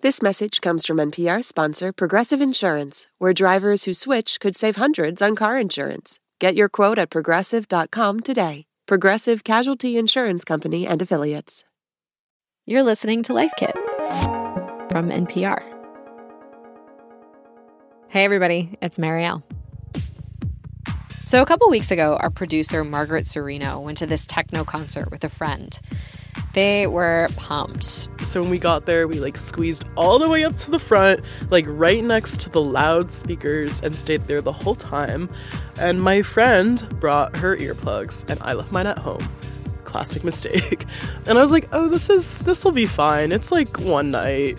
This message comes from NPR sponsor Progressive Insurance, where drivers who switch could save hundreds on car insurance. Get your quote at progressive.com today. Progressive Casualty Insurance Company and Affiliates. You're listening to Life Kit from NPR. Hey, everybody, it's Marielle. So a couple weeks ago, our producer, Margaret Cirino, went to this techno concert with a friend. They were pumped. So when we got there, we squeezed all the way up to the front, right next to the loudspeakers, and stayed there the whole time. And my friend brought her earplugs, and I left mine at home. Classic mistake. And I was like, oh, this'll be fine. It's one night.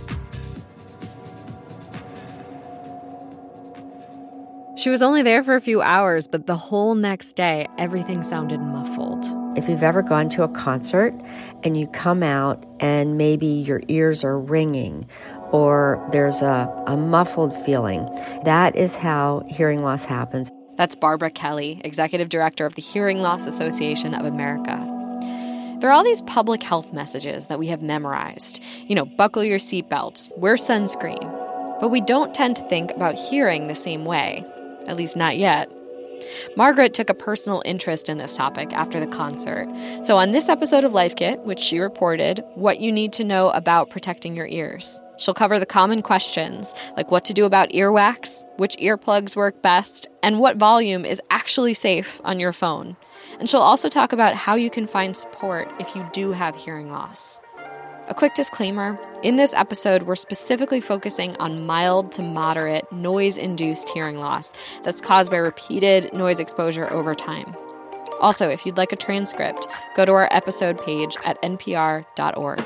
She was only there for a few hours, but the whole next day, everything sounded muffled. If you've ever gone to a concert and you come out and maybe your ears are ringing or there's a muffled feeling, that is how hearing loss happens. That's Barbara Kelly, Executive Director of the Hearing Loss Association of America. There are all these public health messages that we have memorized. Buckle your seatbelts, wear sunscreen. But we don't tend to think about hearing the same way, at least not yet. Margaret took a personal interest in this topic after the concert. So on this episode of Life Kit, which she reported, what you need to know about protecting your ears. She'll cover the common questions, like what to do about earwax, which earplugs work best, and what volume is actually safe on your phone. And she'll also talk about how you can find support if you do have hearing loss. A quick disclaimer, in this episode, we're specifically focusing on mild to moderate noise-induced hearing loss that's caused by repeated noise exposure over time. Also, if you'd like a transcript, go to our episode page at npr.org.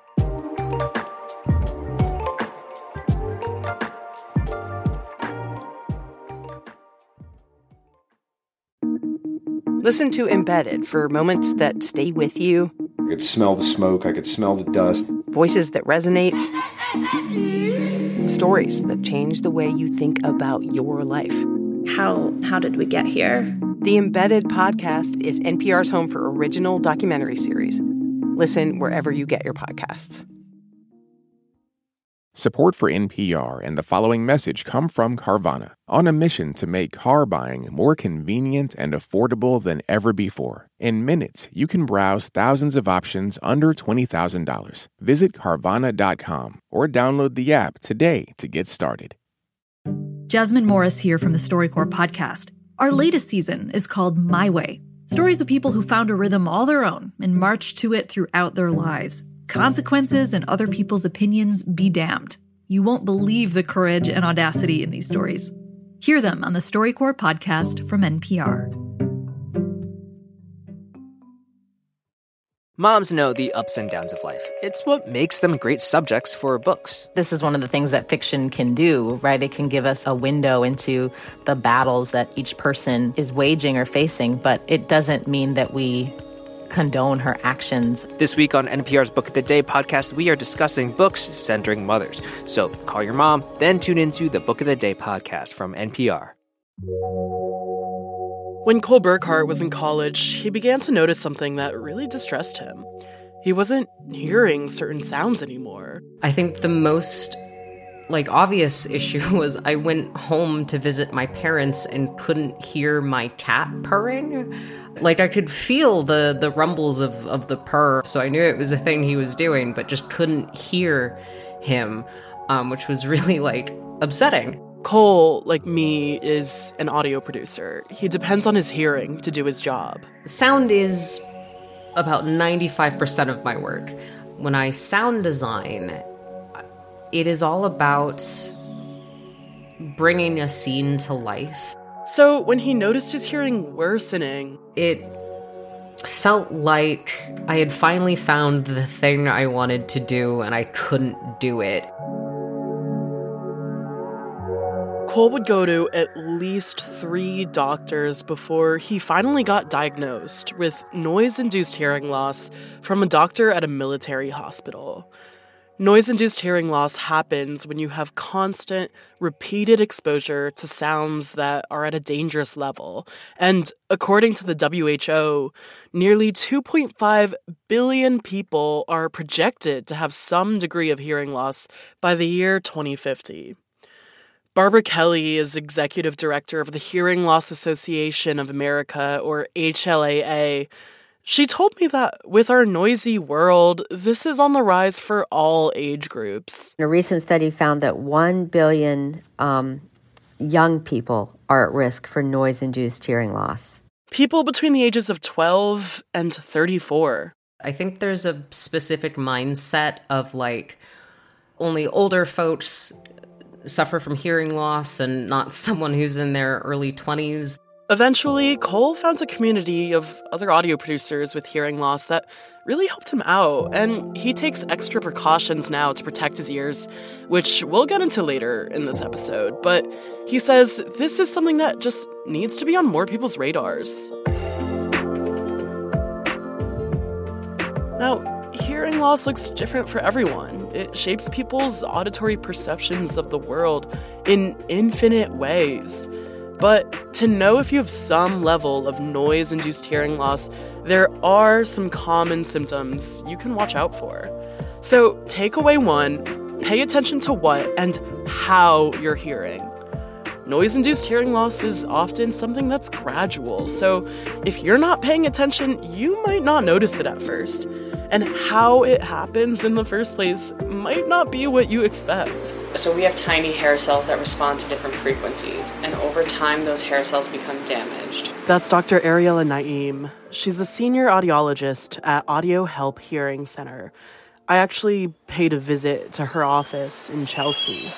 Listen to Embedded for moments that stay with you. I could smell the smoke. I could smell the dust. Voices that resonate. Stories that change the way you think about your life. How did we get here? The Embedded podcast is NPR's home for original documentary series. Listen wherever you get your podcasts. Support for NPR and the following message come from Carvana, on a mission to make car buying more convenient and affordable than ever before. In minutes, you can browse thousands of options under $20,000. Visit Carvana.com or download the app today to get started. Jasmine Morris here from the StoryCorps podcast. Our latest season is called My Way. Stories of people who found a rhythm all their own and marched to it throughout their lives. Consequences and other people's opinions be damned. You won't believe the courage and audacity in these stories. Hear them on the StoryCorps podcast from NPR. Moms know the ups and downs of life. It's what makes them great subjects for books. This is one of the things that fiction can do, right? It can give us a window into the battles that each person is waging or facing, but it doesn't mean that we condone her actions. This week on NPR's Book of the Day podcast, we are discussing books centering mothers. So call your mom, then tune into the Book of the Day podcast from NPR. When Cole Burkhart was in college, he began to notice something that really distressed him. He wasn't hearing certain sounds anymore. I think the most obvious issue was I went home to visit my parents and couldn't hear my cat purring. I could feel the rumbles of the purr, so I knew it was a thing he was doing, but just couldn't hear him, which was really, upsetting. Cole, like me, is an audio producer. He depends on his hearing to do his job. Sound is about 95% of my work. When I sound design, it is all about bringing a scene to life. So when he noticed his hearing worsening, it felt like I had finally found the thing I wanted to do and I couldn't do it. Cole would go to at least 3 doctors before he finally got diagnosed with noise-induced hearing loss from a doctor at a military hospital. Noise-induced hearing loss happens when you have constant, repeated exposure to sounds that are at a dangerous level. And according to the WHO, nearly 2.5 billion people are projected to have some degree of hearing loss by the year 2050. Barbara Kelly is executive director of the Hearing Loss Association of America, or HLAA. She told me that with our noisy world, this is on the rise for all age groups. A recent study found that 1 billion young people are at risk for noise-induced hearing loss. People between the ages of 12 and 34. I think there's a specific mindset of like only older folks suffer from hearing loss and not someone who's in their early 20s. Eventually, Cole found a community of other audio producers with hearing loss that really helped him out, and he takes extra precautions now to protect his ears, which we'll get into later in this episode. But he says this is something that just needs to be on more people's radars. Now, hearing loss looks different for everyone. It shapes people's auditory perceptions of the world in infinite ways. But to know if you have some level of noise-induced hearing loss, there are some common symptoms you can watch out for. So takeaway 1, pay attention to what and how you're hearing. Noise-induced hearing loss is often something that's gradual, so if you're not paying attention, you might not notice it at first. And how it happens in the first place might not be what you expect. So we have tiny hair cells that respond to different frequencies, and over time those hair cells become damaged. That's Dr. Ariella Naim. She's the senior audiologist at Audio Help Hearing Center. I actually paid a visit to her office in Chelsea.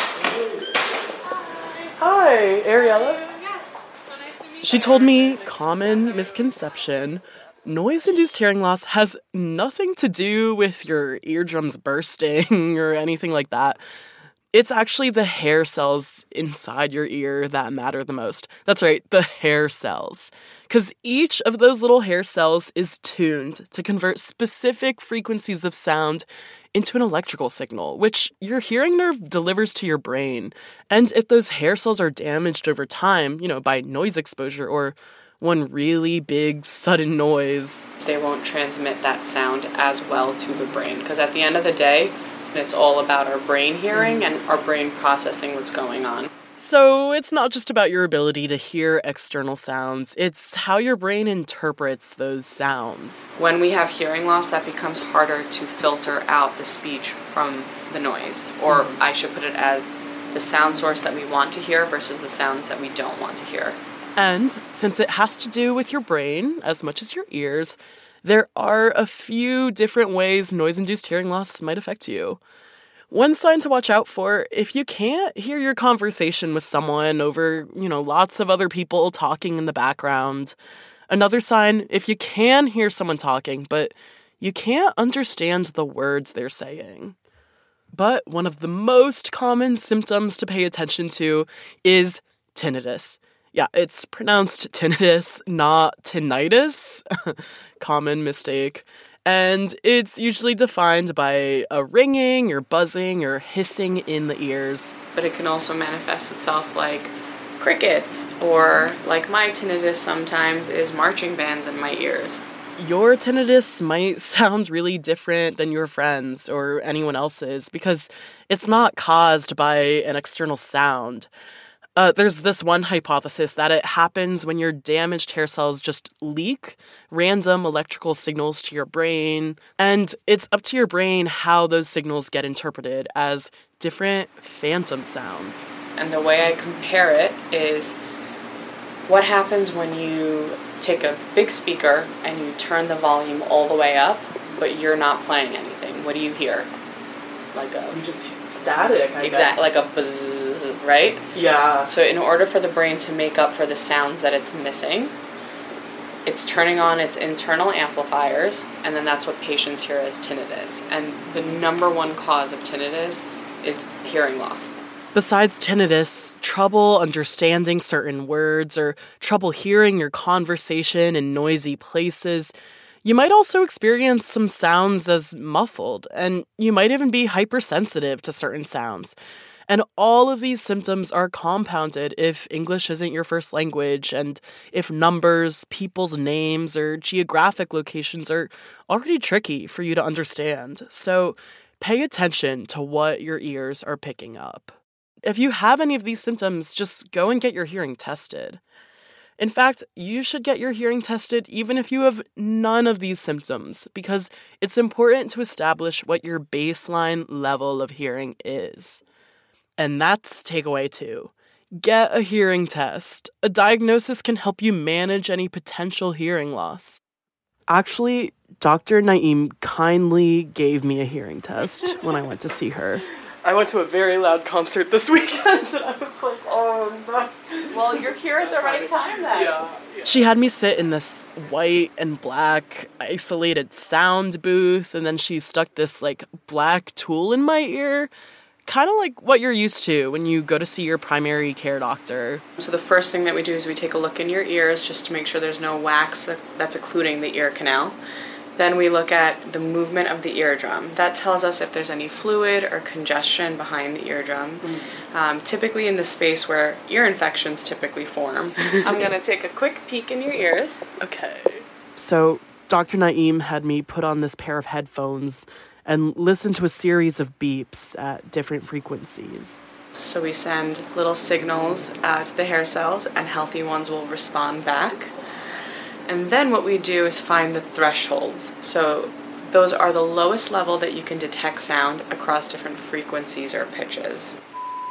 Hi, Ariella. Yes, so nice to meet you. She told me common misconception. Noise-induced hearing loss has nothing to do with your eardrums bursting or anything like that. It's actually the hair cells inside your ear that matter the most. That's right, the hair cells. Because each of those little hair cells is tuned to convert specific frequencies of sound into an electrical signal, which your hearing nerve delivers to your brain. And if those hair cells are damaged over time, by noise exposure or one really big sudden noise, they won't transmit that sound as well to the brain. Because at the end of the day, it's all about our brain hearing and our brain processing what's going on. So it's not just about your ability to hear external sounds, it's how your brain interprets those sounds. When we have hearing loss, that becomes harder to filter out the speech from the noise. Or I should put it as the sound source that we want to hear versus the sounds that we don't want to hear. And since it has to do with your brain as much as your ears, there are a few different ways noise-induced hearing loss might affect you. One sign to watch out for, if you can't hear your conversation with someone over, lots of other people talking in the background. Another sign, if you can hear someone talking, but you can't understand the words they're saying. But one of the most common symptoms to pay attention to is tinnitus. Yeah, it's pronounced tinnitus, not tinnitus. Common mistake. And it's usually defined by a ringing or buzzing or hissing in the ears. But it can also manifest itself like crickets, or like my tinnitus sometimes is marching bands in my ears. Your tinnitus might sound really different than your friends or anyone else's because it's not caused by an external sound. There's this one hypothesis that it happens when your damaged hair cells just leak random electrical signals to your brain, and it's up to your brain how those signals get interpreted as different phantom sounds. And the way I compare it is what happens when you take a big speaker and you turn the volume all the way up, but you're not playing anything. What do you hear? You just static, I guess. Like a buzz, right? Yeah. So in order for the brain to make up for the sounds that it's missing, it's turning on its internal amplifiers, and then that's what patients hear as tinnitus. And the number one cause of tinnitus is hearing loss. Besides tinnitus, trouble understanding certain words or trouble hearing your conversation in noisy places, You might also experience some sounds as muffled, and you might even be hypersensitive to certain sounds. And all of these symptoms are compounded if English isn't your first language and if numbers, people's names, or geographic locations are already tricky for you to understand. So pay attention to what your ears are picking up. If you have any of these symptoms, just go and get your hearing tested. In fact, you should get your hearing tested even if you have none of these symptoms, because it's important to establish what your baseline level of hearing is. And that's takeaway 2. Get a hearing test. A diagnosis can help you manage any potential hearing loss. Actually, Dr. Naeem kindly gave me a hearing test when I went to see her. I went to a very loud concert this weekend, and I was like, oh no. Well, you're here at the right time then. Yeah. She had me sit in this white and black isolated sound booth, and then she stuck this black tool in my ear. Kind of like what you're used to when you go to see your primary care doctor. So the first thing that we do is we take a look in your ears just to make sure there's no wax that's occluding the ear canal. Then we look at the movement of the eardrum. That tells us if there's any fluid or congestion behind the eardrum, typically in the space where ear infections typically form. I'm going to take a quick peek in your ears. Okay. So Dr. Naeem had me put on this pair of headphones and listen to a series of beeps at different frequencies. So we send little signals to the hair cells, and healthy ones will respond back. And then what we do is find the thresholds. So those are the lowest level that you can detect sound across different frequencies or pitches.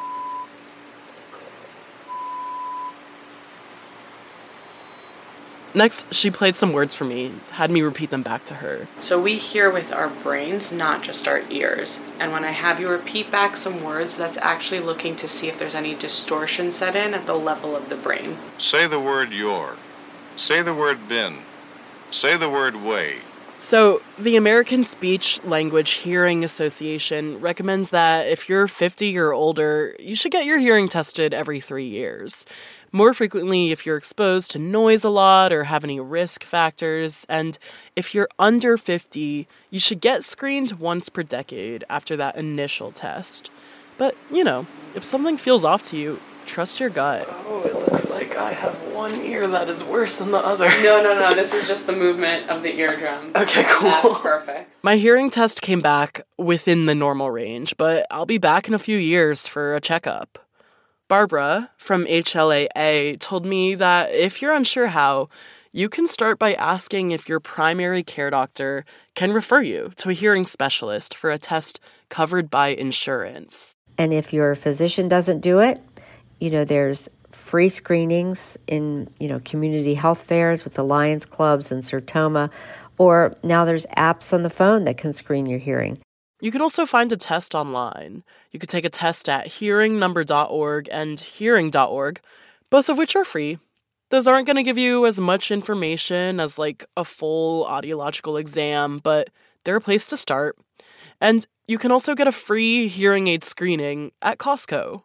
Next, she played some words for me, had me repeat them back to her. So we hear with our brains, not just our ears. And when I have you repeat back some words, that's actually looking to see if there's any distortion set in at the level of the brain. Say the word your. Say the word bin. Say the word way. So, the American Speech Language Hearing Association recommends that if you're 50 or older, you should get your hearing tested every 3 years. More frequently if you're exposed to noise a lot or have any risk factors. And if you're under 50, you should get screened once per decade after that initial test. But, if something feels off to you, trust your gut. Oh, it looks like I have one ear that is worse than the other. No. This is just the movement of the eardrum. Okay, cool. That's perfect. My hearing test came back within the normal range, but I'll be back in a few years for a checkup. Barbara from HLAA told me that if you're unsure how, you can start by asking if your primary care doctor can refer you to a hearing specialist for a test covered by insurance. And if your physician doesn't do it, there's free screenings in, community health fairs with the Lions Clubs and Sertoma, or now there's apps on the phone that can screen your hearing. You can also find a test online. You could take a test at hearingnumber.org and hearing.org, both of which are free. Those aren't going to give you as much information as a full audiological exam, but they're a place to start. And you can also get a free hearing aid screening at Costco.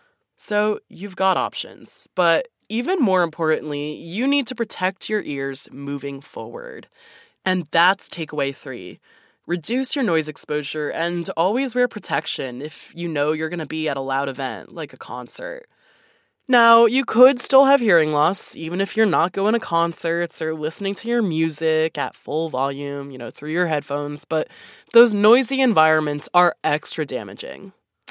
So you've got options, but even more importantly, you need to protect your ears moving forward. And that's takeaway 3. Reduce your noise exposure and always wear protection if you know you're going to be at a loud event, like a concert. Now, you could still have hearing loss, even if you're not going to concerts or listening to your music at full volume, through your headphones, but those noisy environments are extra damaging.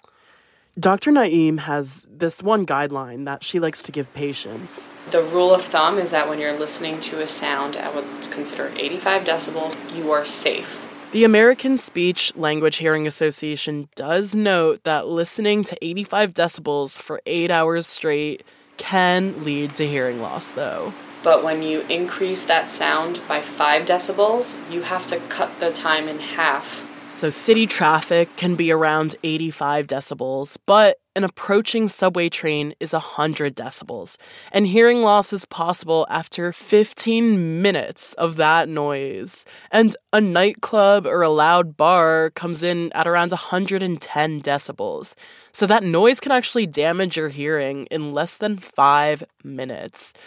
Dr. Naeem has this one guideline that she likes to give patients. The rule of thumb is that when you're listening to a sound at what's considered 85 decibels, you are safe. The American Speech Language Hearing Association does note that listening to 85 decibels for 8 hours straight can lead to hearing loss, though. But when you increase that sound by 5 decibels, you have to cut the time in half. So city traffic can be around 85 decibels, but an approaching subway train is 100 decibels, and hearing loss is possible after 15 minutes of that noise. And a nightclub or a loud bar comes in at around 110 decibels. So that noise can actually damage your hearing in less than 5 minutes.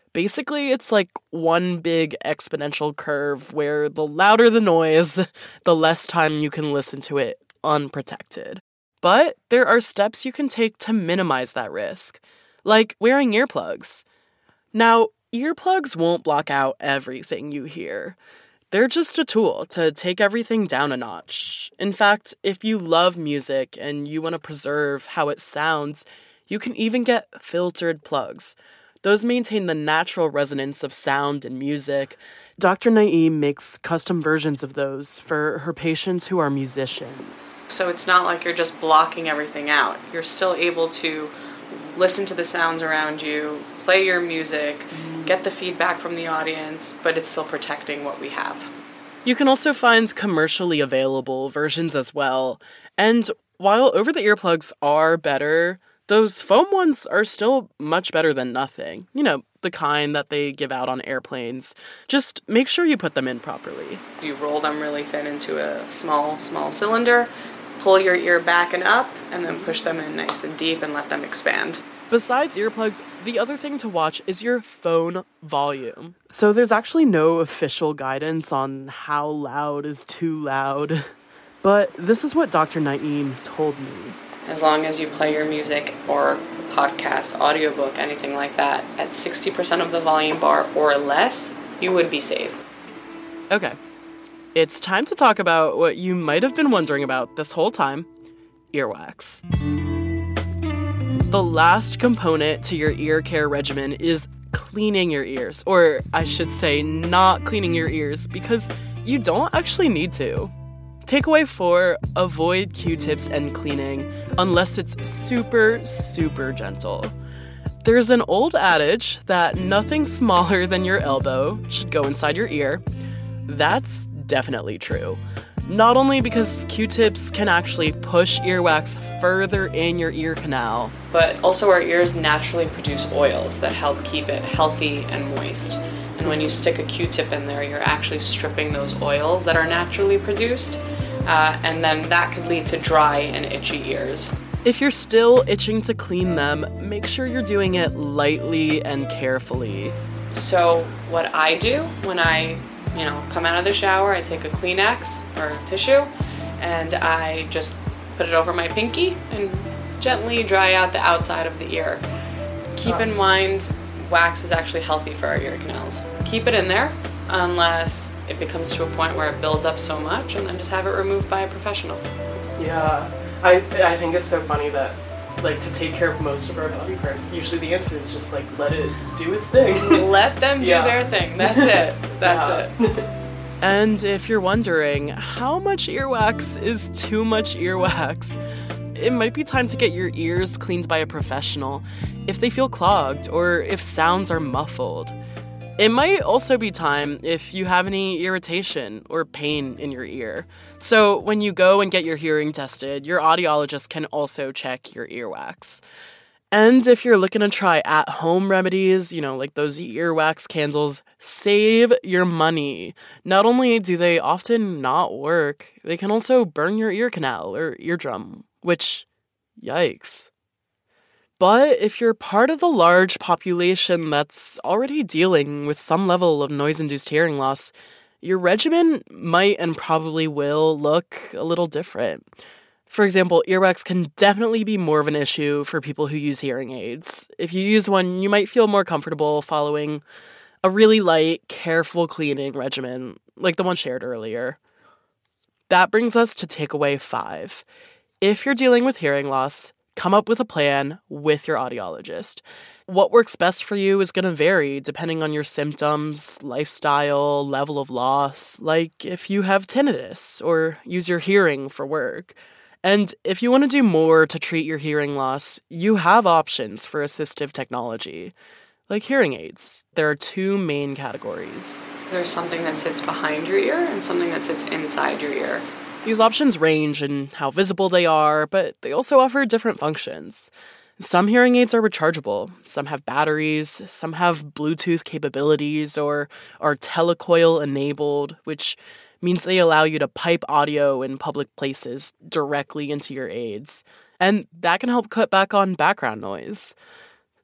Basically, it's like one big exponential curve where the louder the noise, the less time you can listen to it unprotected. But there are steps you can take to minimize that risk, like wearing earplugs. Now, earplugs won't block out everything you hear. They're just a tool to take everything down a notch. In fact, if you love music and you want to preserve how it sounds, you can even get filtered plugs. Those maintain the natural resonance of sound and music. Dr. Naeem makes custom versions of those for her patients who are musicians. So it's not like you're just blocking everything out. You're still able to listen to the sounds around you, play your music, get the feedback from the audience, but it's still protecting what we have. You can also find commercially available versions as well. And while over-the-ear plugs are better, those foam ones are still much better than nothing. You know, the kind that they give out on airplanes. Just make sure you put them in properly. You roll them really thin into a small cylinder, pull your ear back and up, and then push them in nice and deep and let them expand. Besides earplugs, the other thing to watch is your phone volume. So there's actually no official guidance on how loud is too loud. But this is what Dr. Naeem told me. As long as you play your music or podcast, audiobook, anything like that, at 60% of the volume bar or less, you would be safe. Okay. It's time to talk about what you might have been wondering about this whole time, earwax. The last component to your ear care regimen is cleaning your ears, or I should say not cleaning your ears, because you don't actually need to. Takeaway 4, avoid Q-tips and cleaning unless it's super, super gentle. There's an old adage that nothing smaller than your elbow should go inside your ear. That's definitely true. Not only because Q-tips can actually push earwax further in your ear canal, but also our ears naturally produce oils that help keep it healthy and moist. And when you stick a Q-tip in there, you're actually stripping those oils that are naturally produced, and then that could lead to dry and itchy ears. If you're still itching to clean them, make sure you're doing it lightly and carefully. So what I do when I come out of the shower, I take a Kleenex or a tissue and I just put it over my pinky and gently dry out the outside of the ear. Keep in mind, wax is actually healthy for our ear canals. Keep it in there unless it becomes to a point where it builds up so much, and then just have it removed by a professional. Yeah, I think it's so funny that, like, to take care of most of our body parts, usually the answer is just, like, let it do its thing. Let them do their thing. That's it. That's it. And if you're wondering, how much earwax is too much earwax? It might be time to get your ears cleaned by a professional if they feel clogged or if sounds are muffled. It might also be time if you have any irritation or pain in your ear. So when you go and get your hearing tested, your audiologist can also check your earwax. And if you're looking to try at-home remedies, like those earwax candles, save your money. Not only do they often not work, they can also burn your ear canal or eardrum, which, yikes. But if you're part of the large population that's already dealing with some level of noise-induced hearing loss, your regimen might and probably will look a little different. For example, earwax can definitely be more of an issue for people who use hearing aids. If you use one, you might feel more comfortable following a really light, careful cleaning regimen, like the one shared earlier. That brings us to takeaway 5. If you're dealing with hearing loss, come up with a plan with your audiologist. What works best for you is going to vary depending on your symptoms, lifestyle, level of loss, like if you have tinnitus or use your hearing for work. And if you want to do more to treat your hearing loss, you have options for assistive technology, like hearing aids. There are 2 main categories. There's something that sits behind your ear and something that sits inside your ear. These options range in how visible they are, but they also offer different functions. Some hearing aids are rechargeable, some have batteries, some have Bluetooth capabilities or are telecoil-enabled, which means they allow you to pipe audio in public places directly into your aids. And that can help cut back on background noise.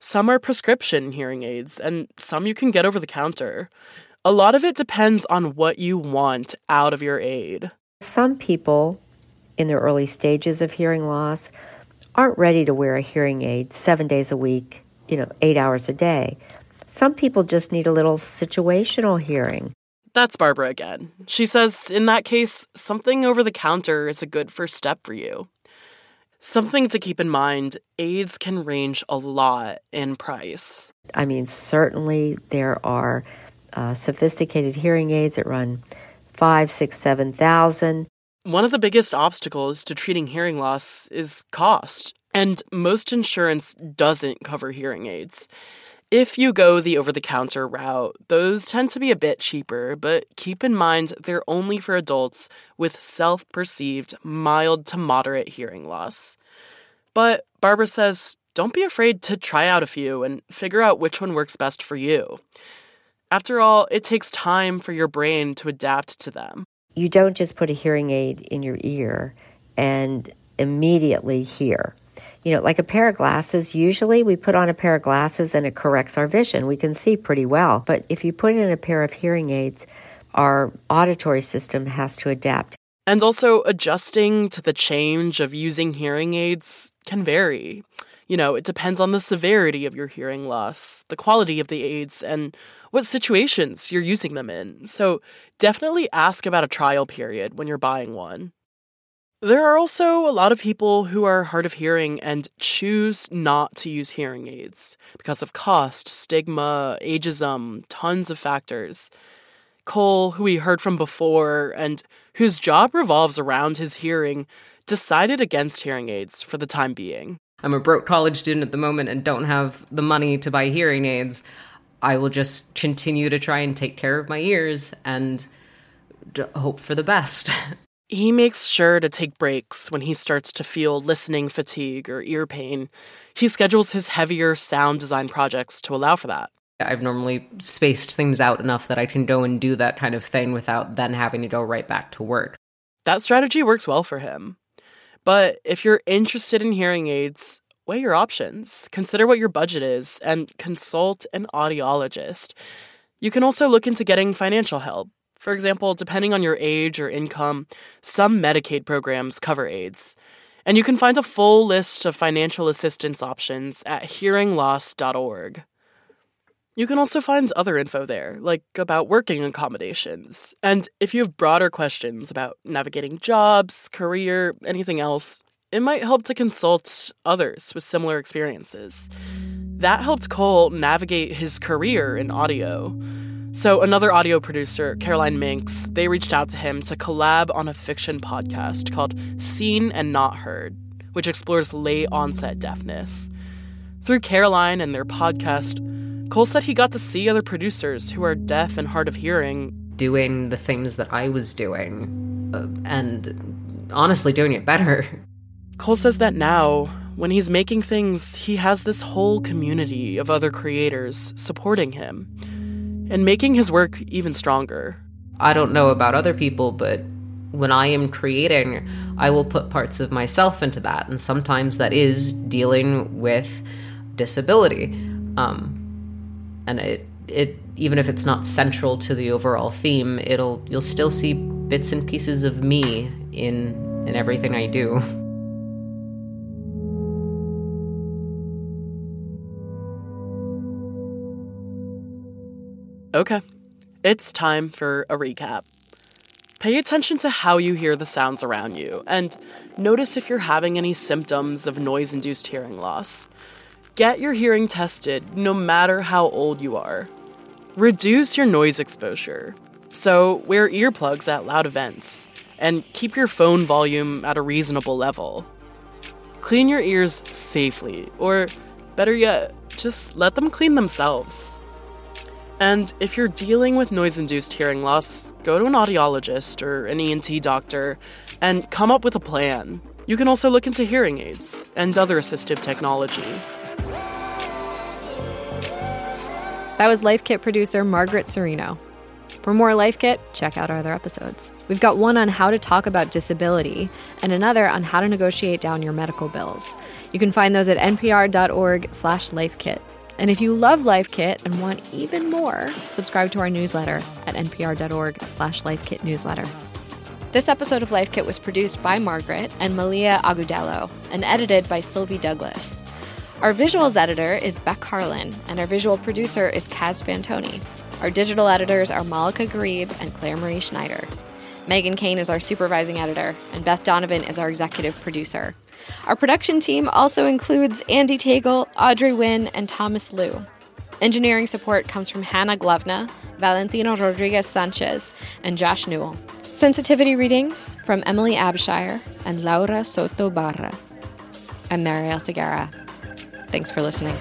Some are prescription hearing aids, and some you can get over the counter. A lot of it depends on what you want out of your aid. Some people in their early stages of hearing loss aren't ready to wear a hearing aid 7 days a week, 8 hours a day. Some people just need a little situational hearing. That's Barbara again. She says, in that case, something over the counter is a good first step for you. Something to keep in mind, aids can range a lot in price. I mean, certainly there are sophisticated hearing aids that run $5,000, $6,000, $7,000. One of the biggest obstacles to treating hearing loss is cost, and most insurance doesn't cover hearing aids. If you go the over-the-counter route, those tend to be a bit cheaper, but keep in mind they're only for adults with self-perceived mild to moderate hearing loss. But Barbara says, don't be afraid to try out a few and figure out which one works best for you. After all, it takes time for your brain to adapt to them. You don't just put a hearing aid in your ear and immediately hear. Like a pair of glasses, usually we put on a pair of glasses and it corrects our vision. We can see pretty well. But if you put in a pair of hearing aids, our auditory system has to adapt. And also, adjusting to the change of using hearing aids can vary. It depends on the severity of your hearing loss, the quality of the aids, and what situations you're using them in. So definitely ask about a trial period when you're buying one. There are also a lot of people who are hard of hearing and choose not to use hearing aids because of cost, stigma, ageism, tons of factors. Cole, who we heard from before and whose job revolves around his hearing, decided against hearing aids for the time being. I'm a broke college student at the moment and don't have the money to buy hearing aids. I will just continue to try and take care of my ears and hope for the best. He makes sure to take breaks when he starts to feel listening fatigue or ear pain. He schedules his heavier sound design projects to allow for that. I've normally spaced things out enough that I can go and do that kind of thing without then having to go right back to work. That strategy works well for him. But if you're interested in hearing aids, weigh your options, consider what your budget is, and consult an audiologist. You can also look into getting financial help. For example, depending on your age or income, some Medicaid programs cover aids. And you can find a full list of financial assistance options at hearingloss.org. You can also find other info there, like about working accommodations. And if you have broader questions about navigating jobs, career, anything else, it might help to consult others with similar experiences. That helped Cole navigate his career in audio. So another audio producer, Caroline Minks, they reached out to him to collab on a fiction podcast called Seen and Not Heard, which explores late-onset deafness. Through Caroline and their podcast, Cole said he got to see other producers who are deaf and hard of hearing doing the things that I was doing, and honestly doing it better. Cole says that now, when he's making things, he has this whole community of other creators supporting him and making his work even stronger. I don't know about other people, but when I am creating, I will put parts of myself into that, and sometimes that is dealing with disability. And it even if it's not central to the overall theme, you'll still see bits and pieces of me in everything I do. Okay, it's time for a recap. Pay attention to how you hear the sounds around you, and notice if you're having any symptoms of noise-induced hearing loss. Get your hearing tested, no matter how old you are. Reduce your noise exposure. So wear earplugs at loud events, and keep your phone volume at a reasonable level. Clean your ears safely, or better yet, just let them clean themselves. And if you're dealing with noise-induced hearing loss, go to an audiologist or an ENT doctor and come up with a plan. You can also look into hearing aids and other assistive technology. That was Life Kit producer Margaret Cirino. For more Life Kit, check out our other episodes. We've got one on how to talk about disability and another on how to negotiate down your medical bills. You can find those at npr.org/lifekit. And if you love Life Kit and want even more, subscribe to our newsletter at npr.org/lifekitnewsletter. This episode of Life Kit was produced by Margaret and Malia Agudelo and edited by Sylvie Douglas. Our visuals editor is Beck Harlan, and our visual producer is Kaz Fantoni. Our digital editors are Malika Garib and Claire Marie Schneider. Megan Kane is our supervising editor, and Beth Donovan is our executive producer. Our production team also includes Andy Tagle, Audrey Wynn, and Thomas Liu. Engineering support comes from Hannah Glovna, Valentino Rodriguez Sanchez, and Josh Newell. Sensitivity readings from Emily Abshire and Laura Soto Barra. I'm Mariel Segura. Thanks for listening.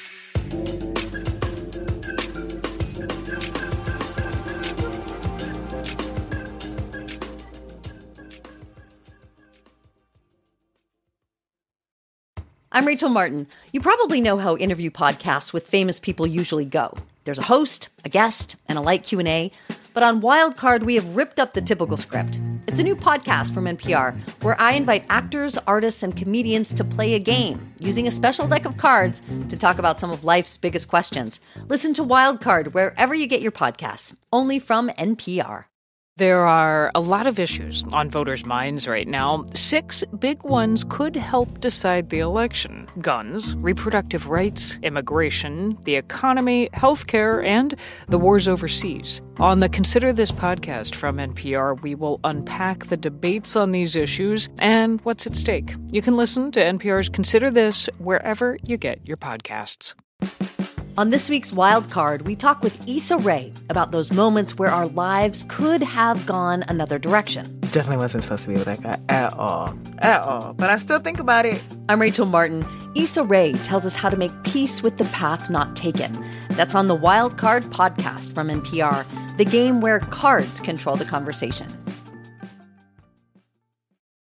I'm Rachel Martin. You probably know how interview podcasts with famous people usually go. There's a host, a guest, and a light Q&A. But on Wildcard, we have ripped up the typical script. It's a new podcast from NPR where I invite actors, artists, and comedians to play a game using a special deck of cards to talk about some of life's biggest questions. Listen to Wildcard wherever you get your podcasts, only from NPR. There are a lot of issues on voters' minds right now. 6 big ones could help decide the election: guns, reproductive rights, immigration, the economy, healthcare, and the wars overseas. On the Consider This podcast from NPR, we will unpack the debates on these issues and what's at stake. You can listen to NPR's Consider This wherever you get your podcasts. On this week's Wildcard, we talk with Issa Rae about those moments where our lives could have gone another direction. Definitely wasn't supposed to be with that guy at all. But I still think about it. I'm Rachel Martin. Issa Rae tells us how to make peace with the path not taken. That's on the Wildcard podcast from NPR, the game where cards control the conversation.